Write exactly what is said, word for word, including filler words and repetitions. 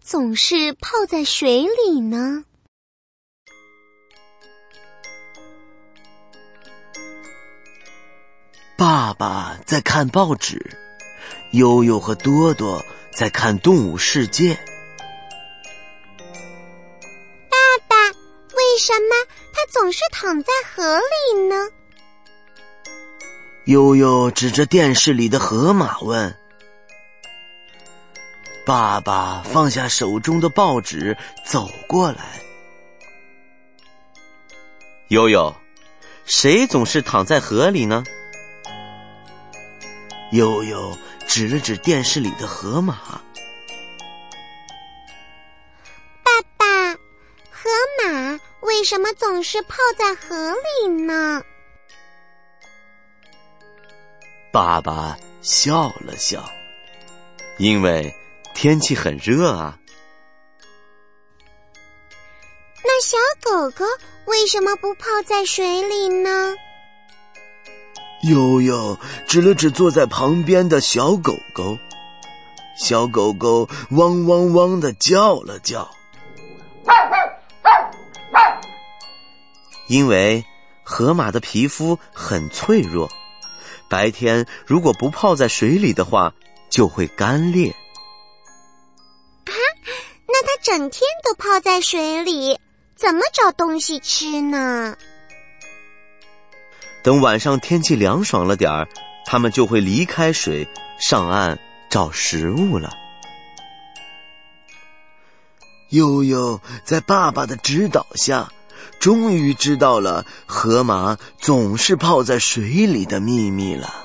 总是泡在水里呢？ 爸爸在看报纸，悠悠和多多在看动物世界。 爸爸，为什么他总是躺在河里呢？ 悠悠指着电视里的河马问。爸爸放下手中的报纸，走过来。 悠悠，谁总是躺在河里呢？ 悠悠指了指电视里的河马。 爸爸，河马为什么总是泡在河里呢？ 爸爸笑了笑， 因为天气很热啊。 那小狗狗为什么不泡在水里呢？ 悠悠指了指坐在旁边的小狗狗，小狗狗汪汪汪地叫了叫。 因为河马的皮肤很脆弱，白天如果不泡在水里的话，就会干裂。 啊，那它整天都泡在水里，怎么找东西吃呢？ 等晚上天气凉爽了点儿，它们就会离开水，上岸找食物了。 悠悠在爸爸的指导下，终于知道了河马总是泡在水里的秘密了。